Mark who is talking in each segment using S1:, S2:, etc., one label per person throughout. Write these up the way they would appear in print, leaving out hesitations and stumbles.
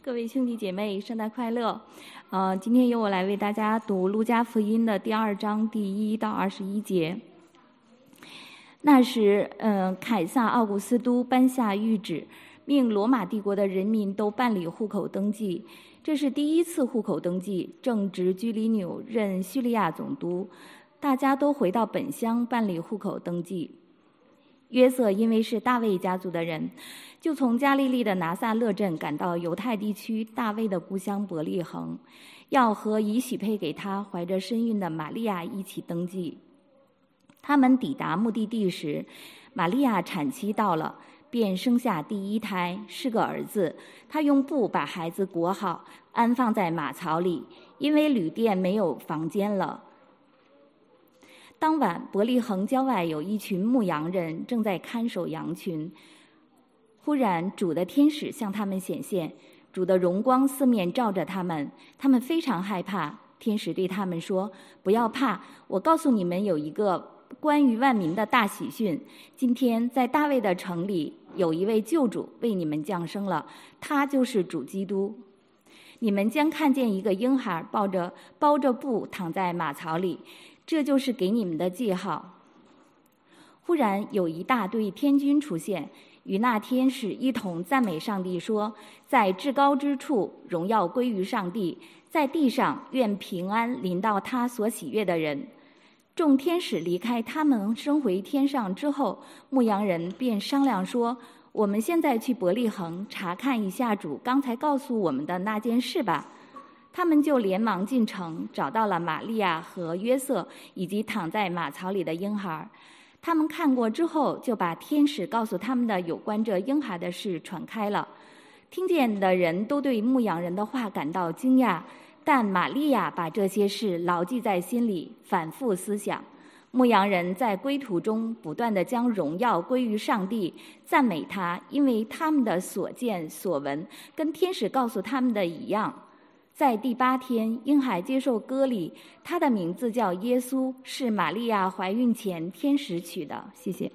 S1: 各位兄弟姐妹，圣诞快乐！今天由我来为大家读《路加福音》的第2章第1到21节。那时，凯撒奥古斯都颁下谕旨，命罗马帝国的人民都办理户口登记。这是第一次户口登记，正值居里纽任叙利亚总督，大家都回到本乡办理户口登记。约瑟因为是大卫家族的人，就从加利利的拿撒勒镇赶到犹太地区大卫的故乡伯利恒，要和已许配给他怀着身孕的玛利亚一起登记。他们抵达目的地时，玛利亚产期到了，便生下第一胎，是个儿子。他用布把孩子裹好，安放在马槽里，因为旅店没有房间了。当晚，伯利恒郊外有一群牧羊人正在看守羊群。忽然，主的天使向他们显现，主的荣光四面照着他们，他们非常害怕。天使对他们说：“不要怕，我告诉你们有一个关于万民的大喜讯。今天在大卫的城里有一位救主为你们降生了，他就是主基督。你们将看见一个婴孩包着布躺在马槽里。”这就是给你们的记号。忽然有一大队天军出现，与那天使一同赞美上帝说：“在至高之处，荣耀归于上帝；在地上，愿平安临到他所喜悦的人。”众天使离开他们升回天上之后，牧羊人便商量说：“我们现在去伯利恒查看一下主刚才告诉我们的那件事吧。”他们就连忙进城，找到了玛利亚和约瑟以及躺在马槽里的婴孩。他们看过之后，就把天使告诉他们的有关这婴孩的事传开了。听见的人都对牧羊人的话感到惊讶，但玛利亚把这些事牢记在心里，反复思想。牧羊人在归途中不断地将荣耀归于上帝，赞美他，因为他们的所见所闻跟天使告诉他们的一样。在第8天，婴孩接受割礼，他的名字叫耶稣，是玛利亚怀孕前天使取的。谢谢。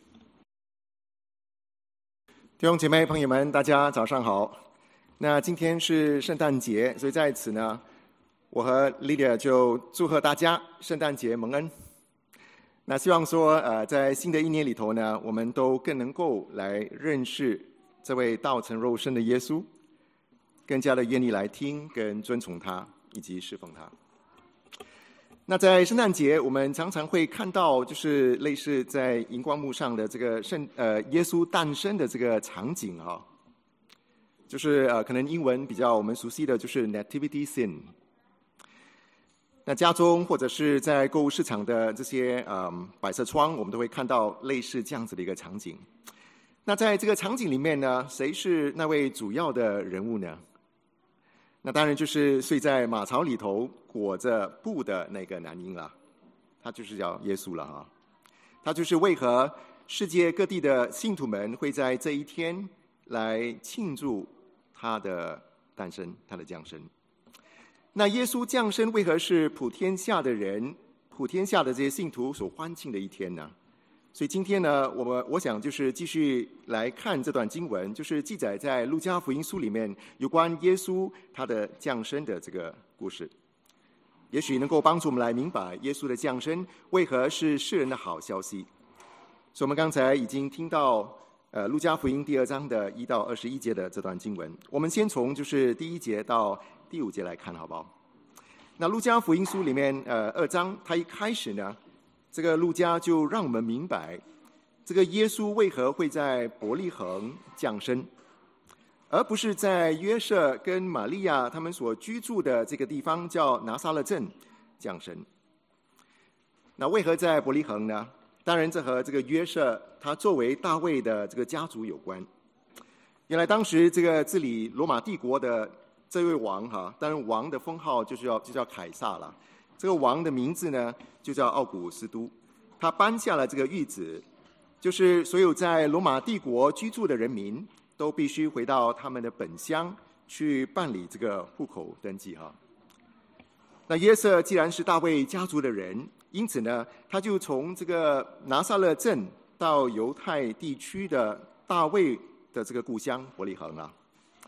S2: 弟兄姐妹朋友们，大家早上好。那今天是圣诞节，所以在此呢，我和 Lydia 就祝贺大家圣诞节蒙恩。那希望说在新的一年里头呢，我们都更能够来认识这位道成肉身的耶稣，更加的愿意来听跟尊崇他以及侍奉他。那在圣诞节，我们常常会看到就是类似在荧光幕上的这个耶稣诞生的这个场景哈，就是可能英文比较我们熟悉的就是 nativity scene。那家中或者是在购物市场的这些摆设窗，我们都会看到类似这样子的一个场景。那在这个场景里面呢，谁是那位主要的人物呢？那当然就是睡在马槽里头裹着布的那个男婴了，他就是叫耶稣了哈。他就是为何世界各地的信徒们会在这一天来庆祝他的诞生，他的降生。那耶稣降生为何是普天下的人、普天下的这些信徒所欢庆的一天呢？所以今天呢，我想就是继续来看这段经文，就是记载在路加福音书里面有关耶稣他的降生的这个故事，也许能够帮助我们来明白耶稣的降生为何是世人的好消息。所以我们刚才已经听到路加福音第2章的1到21节的这段经文，我们先从就是第1节到第5节来看好不好？那路加福音书里面2章，它一开始呢，这个路加就让我们明白这个耶稣为何会在伯利恒降生，而不是在约瑟跟玛利亚他们所居住的这个地方叫拿撒勒镇降生。那为何在伯利恒呢？当然这和这个约瑟他作为大卫的这个家族有关。原来当时这个治理罗马帝国的这位王哈，当然王的封号就叫凯撒了。这个王的名字呢，就叫奥古斯都。他颁下了这个谕旨，就是所有在罗马帝国居住的人民都必须回到他们的本乡去办理这个户口登记哈。那约瑟既然是大卫家族的人，因此呢，他就从这个拿撒勒镇到犹太地区的大卫的这个故乡伯利恒啊。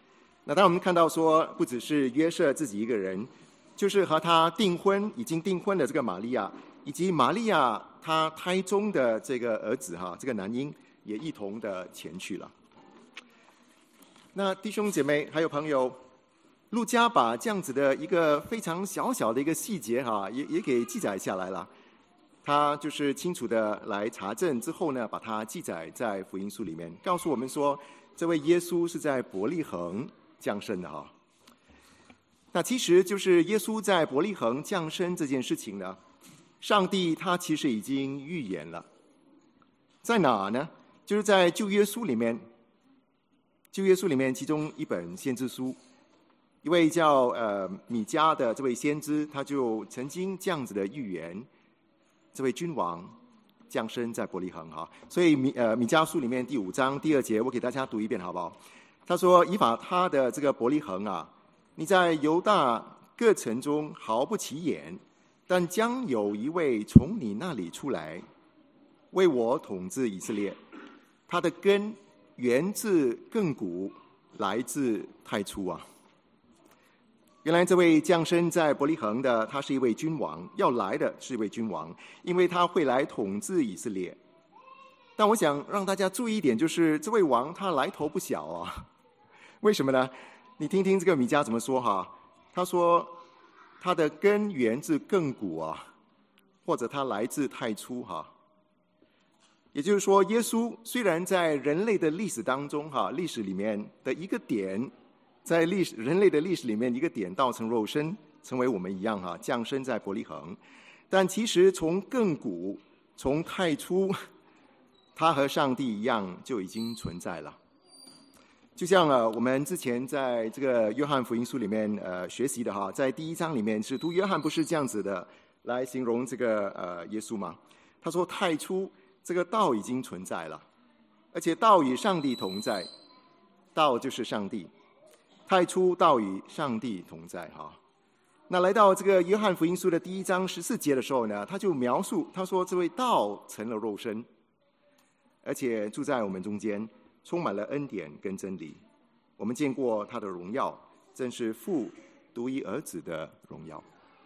S2: 那当然我们看到说，不只是约瑟自己一个人，就是和他已经订婚的这个玛利亚，以及玛利亚她胎中的这个儿子这个男婴也一同的前去了。那弟兄姐妹还有朋友，路加把这样子的一个非常小小的一个细节也给记载下来了。他就是清楚的来查证之后呢，把它记载在福音书里面，告诉我们说，这位耶稣是在伯利恒降生的那其实就是耶稣在伯利恒降生这件事情呢，上帝他其实已经预言了。在哪呢？就是在旧约书里面，旧约书里面其中一本先知书，一位叫米迦的这位先知，他就曾经这样子的预言，这位君王降生在伯利恒所以米迦书里面第5章第2节，我给大家读一遍好不好？他说：以法他的这个伯利恒你在犹大各城中毫不起眼，但将有一位从你那里出来，为我统治以色列。他的根源自亘古，来自太初原来这位降生在伯利恒的，他是一位君王，要来的是一位君王，因为他会来统治以色列。但我想让大家注意一点，就是这位王他来头不小为什么呢？你听听这个米迦怎么说他说他的根源自亘古或者他来自太初也就是说，耶稣虽然在人类的历史当中历史里面的一个点，在人类的历史里面一个点道成肉身，成为我们一样降生在伯利恒，但其实从亘古，从太初，他和上帝一样就已经存在了。就像我们之前在这个约翰福音书里面学习的在第1章里面，使徒约翰不是这样子的来形容这个耶稣吗？他说太初这个道已经存在了，而且道与上帝同在，道就是上帝，太初道与上帝同在那来到这个约翰福音书的第1章14节的时候呢，他就描述，他说这位道成了肉身，而且住在我们中间，充满了恩典跟真理。我们见过他的荣耀，正是父独一儿子的荣耀。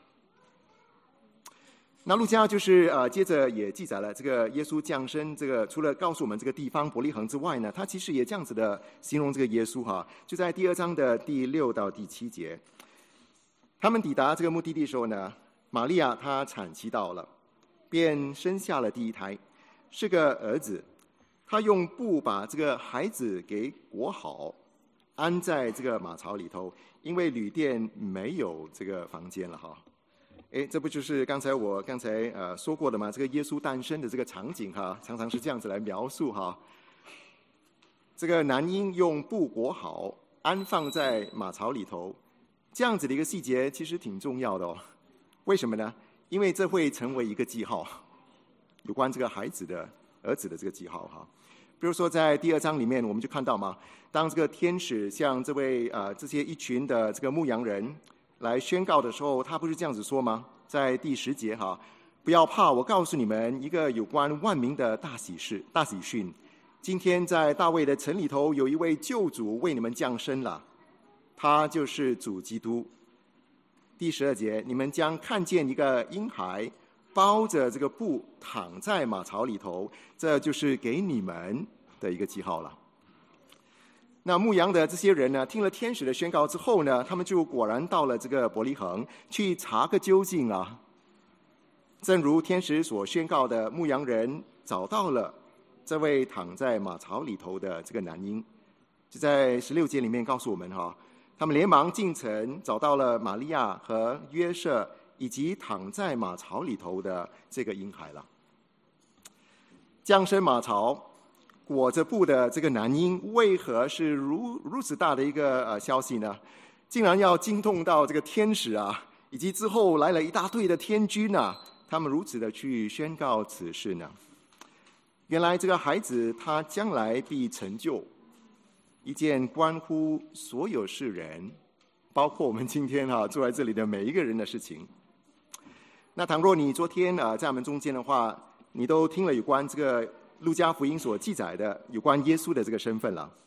S2: 那路加就是接着也记载了这个耶稣降生，这个除了告诉我们这个地方伯利恒之外呢，他其实也这样子的形容这个耶稣就在第2章的第6到第7节。他们抵达这个目的地的时候呢，玛利亚她产期到了，便生下了第一胎，是个儿子。他用布把这个孩子给裹好，安在这个马槽里头，因为旅店没有这个房间了这不就是我刚才说过的吗？这个耶稣诞生的这个场景常常是这样子来描述这个男婴用布裹好，安放在马槽里头，这样子的一个细节其实挺重要的为什么呢？因为这会成为一个记号，有关这个儿子的这个记号比如说在第2章里面，我们就看到嘛，当这个天使向这位这些一群的这个牧羊人来宣告的时候，他不是这样子说吗？在第10节不要怕，我告诉你们一个有关万民的大喜讯，今天在大卫的城里头有一位救主为你们降生了，他就是主基督。第12节，你们将看见一个婴孩包着这个布躺在马槽里头，这就是给你们的一个记号了。那牧羊的这些人呢，听了天使的宣告之后呢，他们就果然到了这个伯利恒去查个究竟正如天使所宣告的，牧羊人找到了这位躺在马槽里头的这个男婴。就在16节里面告诉我们他们连忙进城，找到了玛利亚和约瑟，以及躺在马槽里头的这个婴孩了。降生马槽，裹着布的这个男婴，为何是如此大的一个消息呢？竟然要惊动到这个天使以及之后来了一大队的天军他们如此的去宣告此事呢？原来这个孩子他将来必成就一件关乎所有世人，包括我们今天坐在这里的每一个人的事情。那倘若你昨天在我们中间的话，你都听了有关这个路加福音所记载的有关耶稣的这个身份了。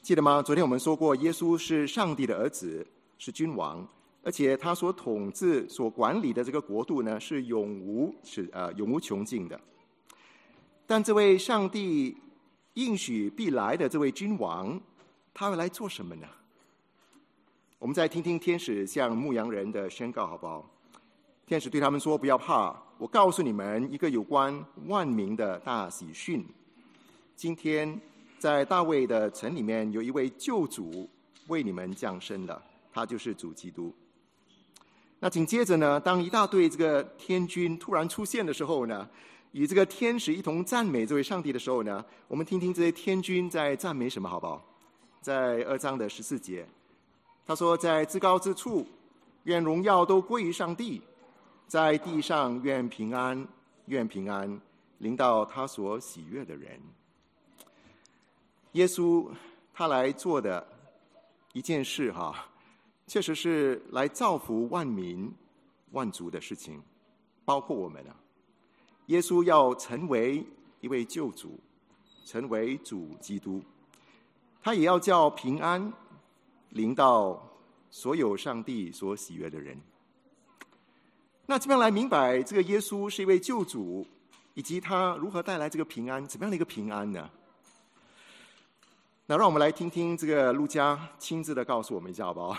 S2: 记得吗？昨天我们说过，耶稣是上帝的儿子，是君王，而且他所统治、所管理的这个国度呢，是永无穷尽的。但这位上帝应许必来的这位君王，他会来做什么呢？我们再听听天使向牧羊人的宣告好不好？天使对他们说：不要怕，我告诉你们一个有关万民的大喜讯。今天在大卫的城里面有一位救主为你们降生了，他就是主基督。那紧接着呢，当一大队这个天军突然出现的时候呢，与这个天使一同赞美这位上帝的时候呢，我们听听这些天军在赞美什么好不好？在2章的14节，他说：在至高之处，愿荣耀都归于上帝，在地上愿平安，愿平安临到他所喜悦的人。耶稣他来做的一件事确实是来造福万民万族的事情，包括我们耶稣要成为一位救主，成为主基督，他也要叫平安临到所有上帝所喜悦的人。那怎么样来明白这个耶稣是一位救主，以及他如何带来这个平安？怎么样的一个平安呢？那让我们来听听这个路加亲自的告诉我们一下好不好？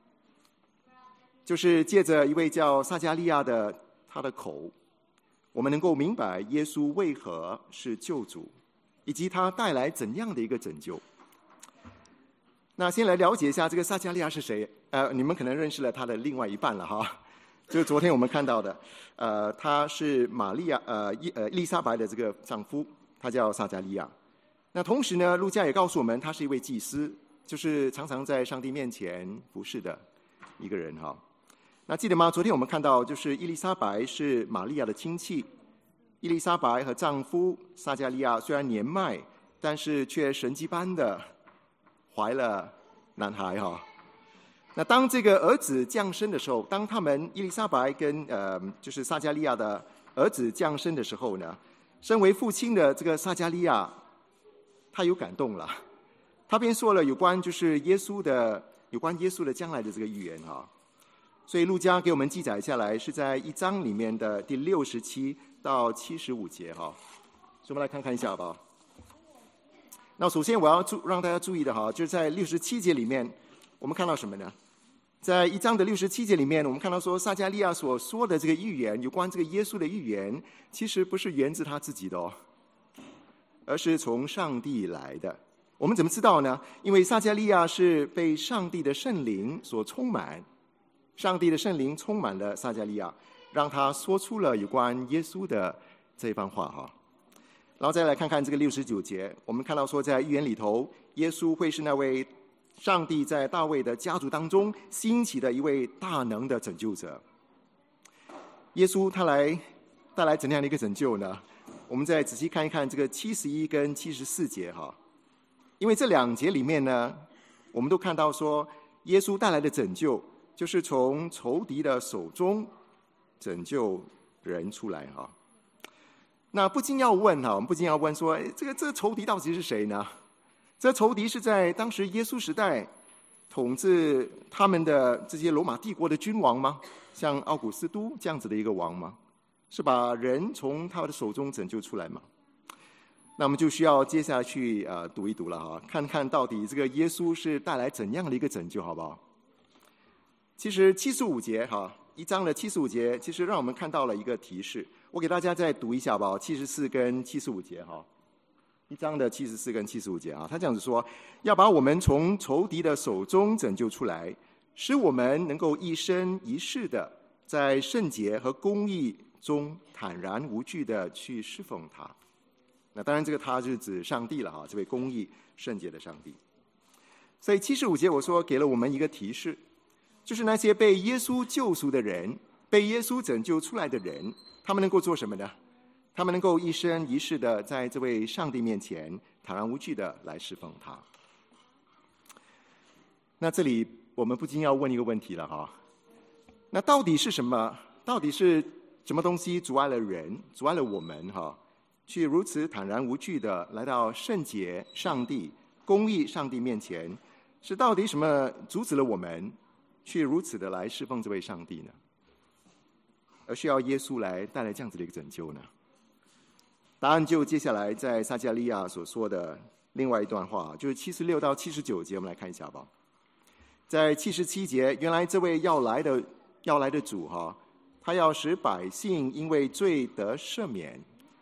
S2: 就是借着一位叫撒迦利亚的他的口，我们能够明白耶稣为何是救主，以及他带来怎样的一个拯救。那先来了解一下这个撒迦利亚是谁。你们可能认识了他的另外一半了就是昨天我们看到的，他是伊丽莎白的这个丈夫，他叫撒迦利亚。那同时呢，路加也告诉我们，他是一位祭司，就是常常在上帝面前服侍的一个人那记得吗？昨天我们看到，就是伊丽莎白是玛利亚的亲戚，伊丽莎白和丈夫撒迦利亚虽然年迈，但是却神迹般的怀了男孩那当这个儿子降生的时候，当他们伊丽莎白跟就是撒迦利亚的儿子降生的时候呢，身为父亲的这个撒迦利亚，他有感动了，他便说了有关耶稣的将来的这个预言所以路加给我们记载下来，是在1章里面的第67到75节所以我们来看看一下好不好？那首先我要让大家注意的就是在67节里面，我们看到什么呢？在1章的67节里面，我们看到说撒迦利亚所说的这个预言，有关这个耶稣的预言，其实不是源自他自己的而是从上帝来的。我们怎么知道呢？因为撒迦利亚是被上帝的圣灵所充满，上帝的圣灵充满了撒迦利亚，让他说出了有关耶稣的这一番话然后再来看看这个69节，我们看到说在预言里头，耶稣会是那位上帝在大卫的家族当中兴起的一位大能的拯救者。耶稣他来带来怎样的一个拯救呢？我们再仔细看一看这个71跟74节因为这2节里面呢，我们都看到说耶稣带来的拯救就是从仇敌的手中拯救人出来那不禁要问我们不禁要问说，这个仇敌到底是谁呢？这仇敌是在当时耶稣时代统治他们的这些罗马帝国的君王吗？像奥古斯都这样子的一个王吗？是把人从他的手中拯救出来吗？那我们就需要接下去读一读了看看到底这个耶稣是带来怎样的一个拯救好不好？其实75节1章的75节其实让我们看到了一个提示，我给大家再读一下吧，74跟75节1章的74跟75节他这样子说，要把我们从仇敌的手中拯救出来，使我们能够一生一世的在圣洁和公义中坦然无惧的去侍奉他。那当然这个他是指上帝了这位公义圣洁的上帝。所以75节我说给了我们一个提示，就是那些被耶稣救赎的人，被耶稣拯救出来的人，他们能够做什么呢？他们能够一生一世的在这位上帝面前坦然无惧的来侍奉他。那这里我们不禁要问一个问题了那到底是什么东西阻碍了人，阻碍了我们去如此坦然无惧的来到圣洁上帝公义上帝面前，是到底什么阻止了我们去如此的来侍奉这位上帝呢？而需要耶稣来带来这样子的一个拯救呢？答案就接下来在撒迦利亚所说的另外一段话，就是76到79节，我们来看一下吧。在77节，原来这位要来的主他要使百姓因为罪得赦免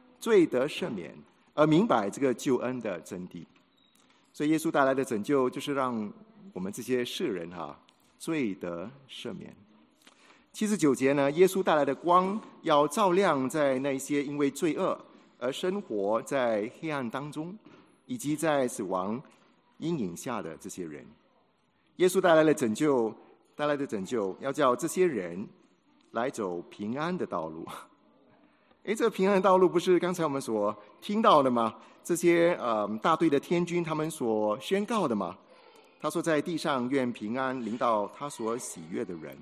S2: 而明白这个救恩的真谛。所以耶稣带来的拯救，就是让我们这些世人罪得赦免。79节呢，耶稣带来的光要照亮在那些因为罪恶而生活在黑暗当中，以及在死亡阴影下的这些人。耶稣带来的拯救，要叫这些人来走平安的道路。这个平安的道路不是刚才我们所听到的吗？这些大队的天军他们所宣告的吗？他说在地上愿平安临到他所喜悦的人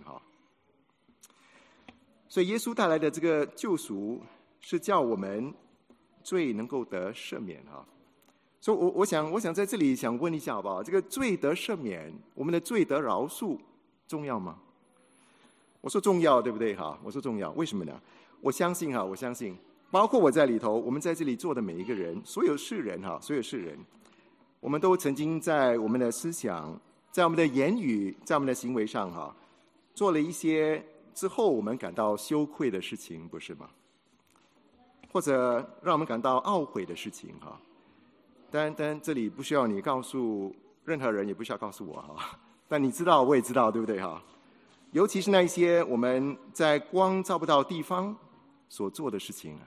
S2: 所以耶稣带来的这个救赎，是叫我们罪能够得赦免所以我想在这里想问一下好不好？这个罪得赦免，我们的罪得饶恕，重要吗？我说重要，对不对我说重要，为什么呢？我相信包括我在里头，我们在这里坐的每一个人，所有世人，我们都曾经在我们的思想，在我们的言语，在我们的行为上做了一些之后我们感到羞愧的事情，不是吗？或者让我们感到懊悔的事情但这里不需要你告诉任何人，也不需要告诉我但你知道，我也知道，对不对尤其是那一些我们在光照不到地方所做的事情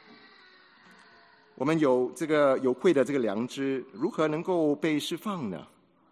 S2: 我们有愧的这个良知，如何能够被释放呢？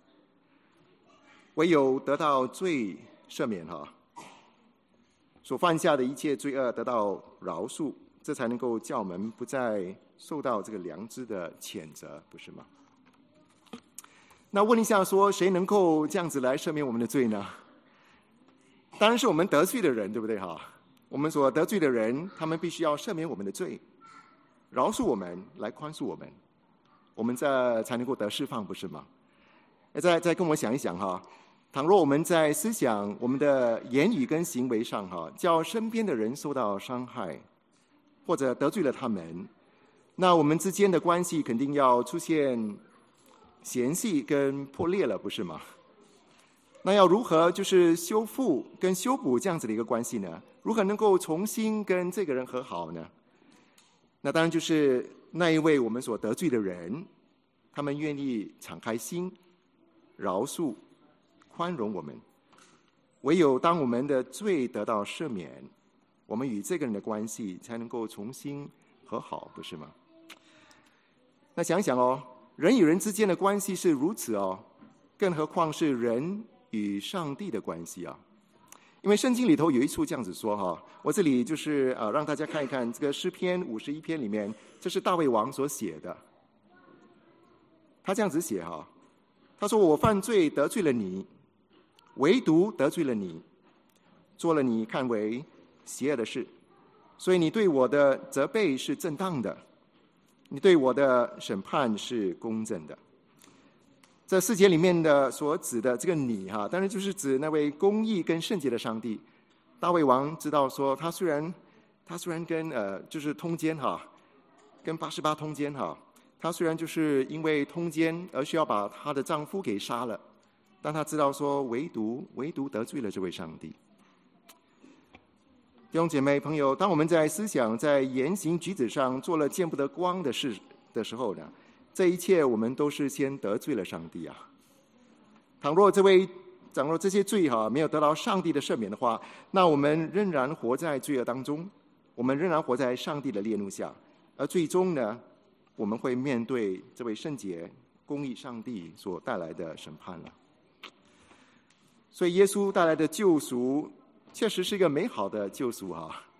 S2: 唯有得到罪赦免所犯下的一切罪恶得到饶恕，这才能够叫我们不再受到这个良知的谴责，不是吗？那问一下说，谁能够这样子来赦免我们的罪呢？当然是我们得罪的人，对不对我们所得罪的人，他们必须要赦免我们的罪，饶恕我们，来宽恕我们，我们这才能够得释放，不是吗？再跟我想一想倘若我们在思想、我们的言语跟行为上叫身边的人受到伤害，或者得罪了他们，那我们之间的关系肯定要出现嫌隙跟破裂了，不是吗？那要如何就是修复跟修补这样子的一个关系呢？如何能够重新跟这个人和好呢？那当然就是那一位我们所得罪的人，他们愿意敞开心，饶恕、宽容我们。唯有当我们的罪得到赦免，我们与这个人的关系才能够重新和好，不是吗？那想一想人与人之间的关系是如此更何况是人与上帝的关系因为圣经里头有一处这样子说我这里就是让大家看一看这个诗篇51篇里面，这是大卫王所写的。他这样子写他说我犯罪得罪了你，唯独得罪了你，做了你看为邪恶的事，所以你对我的责备是正当的，你对我的审判是公正的。这4节里面的所指的这个你当然就是指那位公义跟圣洁的上帝。大卫王知道说，他虽然跟就是通奸跟巴士巴通奸他虽然就是因为通奸而需要把他的丈夫给杀了，但他知道说唯独得罪了这位上帝。弟兄姐妹朋友，当我们在思想在言行举止上做了见不得光的事的时候呢，这一切我们都是先得罪了上帝倘若这些罪没有得到上帝的赦免的话，那我们仍然活在罪恶当中，我们仍然活在上帝的烈怒下，而最终呢，我们会面对这位圣洁公义上帝所带来的审判了。所以耶稣带来的救赎确实是一个美好的救赎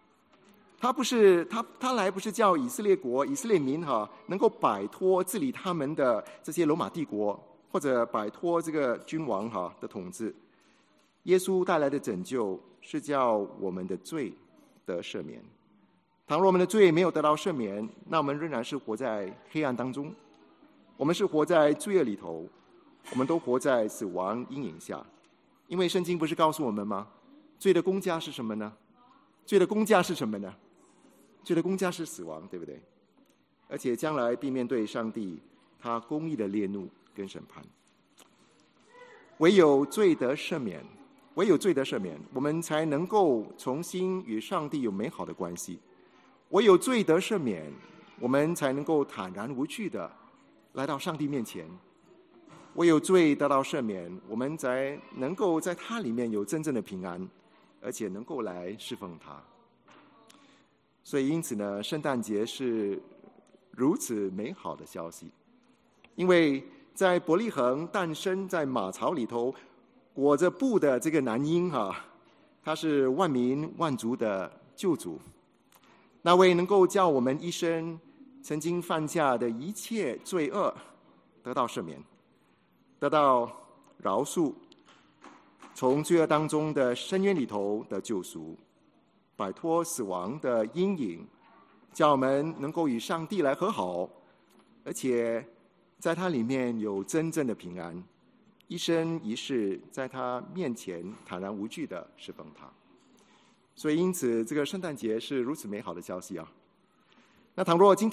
S2: 他来不是叫以色列国以色列民能够摆脱治理他们的这些罗马帝国，或者摆脱这个君王的统治。耶稣带来的拯救是叫我们的罪得赦免。倘若我们的罪没有得到赦免，那我们仍然是活在黑暗当中， 我们是活在罪恶里头，我们都活在死亡阴影下。因为圣经不是告诉我们吗？罪的工价是什么呢？罪的工价是什么呢？罪的工价是死亡，对不对？而且将来必面对上帝他公义的烈怒跟审判。唯有罪得赦免，唯有罪得赦免，我们才能够重新与上帝有美好的关系。唯有罪得赦免，我们才能够坦然无惧的来到上帝面前。唯有罪得到赦免，我们才能够在他里面有真正的平安，而且能够来侍奉他。所以因此呢，圣诞节是如此美好的消息。因为在伯利恒诞生在马槽里头裹着布的这个男婴他是万民万族的救主，那位能够叫我们一生曾经犯下的一切罪恶得到赦免，得到饶恕，从罪恶当中的深渊里头的救赎，摆脱死亡的阴影，叫我们能够与上帝来和好，而且在他里面有真正的平安，一生一世在他面前坦然无惧的侍奉他。所以因此这个圣诞节是如此美好的消息啊。那倘若今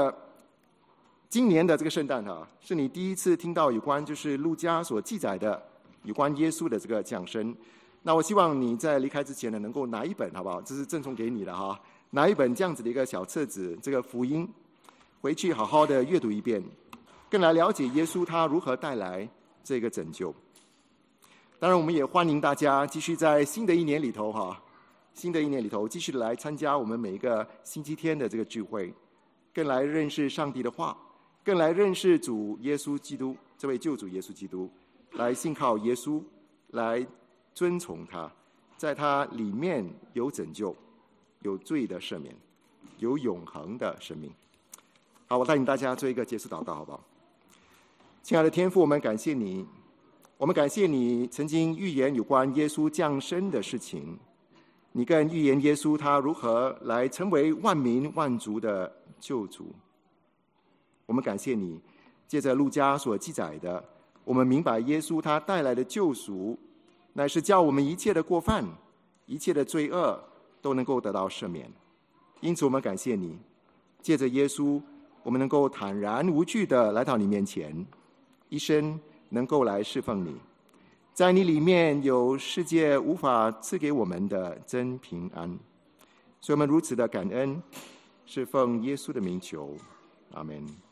S2: 年的这个圣诞是你第一次听到有关就是路加所记载的有关耶稣的这个降生，那我希望你在离开之前呢，能够拿一本，好不好？这是赠送给你的拿一本这样子的一个小册子，这个福音，回去好好的阅读一遍，更来了解耶稣他如何带来这个拯救。当然我们也欢迎大家继续在新的一年里头继续来参加我们每一个星期天的这个聚会，更来认识上帝的话，更来认识主耶稣基督，这位救主耶稣基督，来信靠耶稣，来遵从他，在他里面有拯救，有罪的赦免，有永恒的生命。好，我带领大家做一个结束祷告，好不好？亲爱的天父，我们感谢你，我们感谢你曾经预言有关耶稣降生的事情，你更预言耶稣他如何来成为万民万族的救主。我们感谢你，借着路加所记载的，我们明白耶稣他带来的救赎，乃是叫我们一切的过犯、一切的罪恶都能够得到赦免。因此我们感谢你，借着耶稣，我们能够坦然无惧的来到你面前，一生能够来侍奉你。在你里面有世界无法赐给我们的真平安，所以我们如此的感恩，是奉耶稣的名求，阿们。